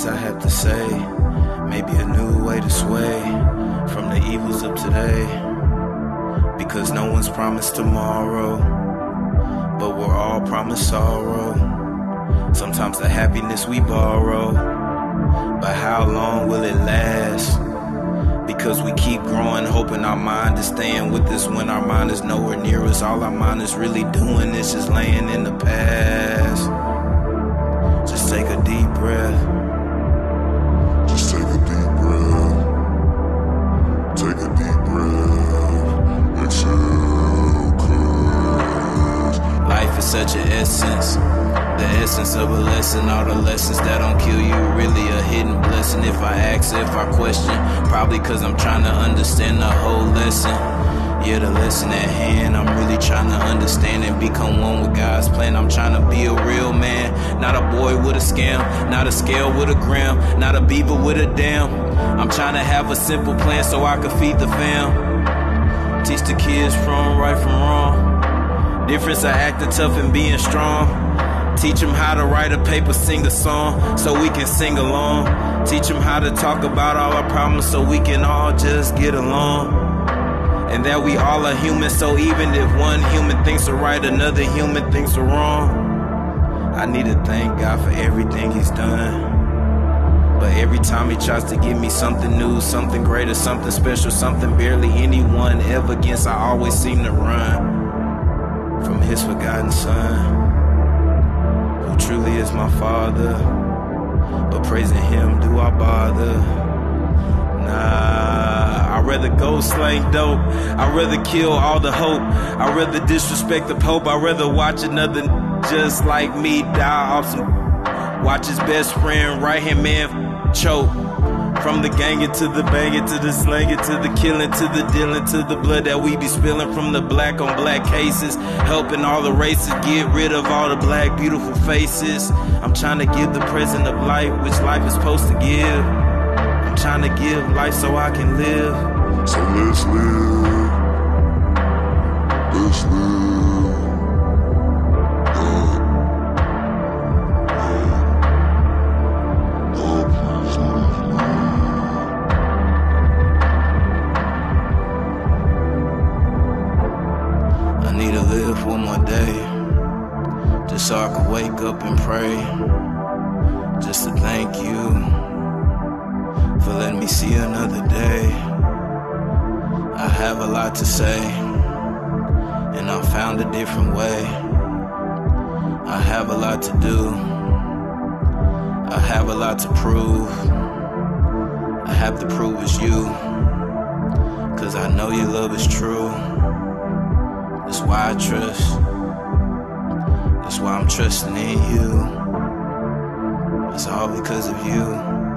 I have to say. Maybe a new way to sway from the evils of today. Because no one's promised tomorrow, but we're all promised sorrow. Sometimes the happiness we borrow, but how long will it last? Because we keep growing, hoping our mind is staying with us when our mind is nowhere near us. All our mind is really doing is just laying in the past. Just take a deep breath. Just take a deep breath. Take a deep breath. Exhale, cause life is such an essence. The essence of a lesson, all the lessons that don't kill you, really a hidden blessing. If I ask, if I question, probably cause I'm trying to understand the whole lesson. Yeah, the lesson at hand, I'm really trying to understand and become one with God's plan. I'm trying to be a real man, not a boy with a scam, not a scale with a gram, not a beaver with a dam. I'm trying to have a simple plan so I can feed the fam. Teach the kids from right from wrong. Difference of acting tough and being strong. Teach them how to write a paper, sing a song, so we can sing along. Teach them how to talk about all our problems so we can all just get along. And that we all are human, so even if one human thinks are right, another human thinks are wrong. I need to thank God for everything He's done. But every time He tries to give me something new, something greater, something special, something barely anyone ever gets, I always seem to run from His forgotten Son, who truly is my Father. But praising Him, do I bother? Nah, I'd rather go slang dope. I'd rather kill all the hope. I'd rather disrespect the Pope. I'd rather watch another just like me die off some. Watch his best friend, right hand man choke. From the gangin' to the bangin' to the slangin' to the killin' to the dealin' to the blood that we be spillin' from the black on black cases. Helping all the races get rid of all the black beautiful faces. I'm trying to give the present of life, which life is supposed to give. I'm trying to give life so I can live. so let's live. Let's live. I need to live one more day, just so I can wake up and pray, just to thank you for letting me see another day. I have a lot to say, and I found a different way. I have a lot to do, I have a lot to prove. I have to prove it's you, cause I know your love is true. That's why I trust. That's why I'm trusting in you. It's all because of you.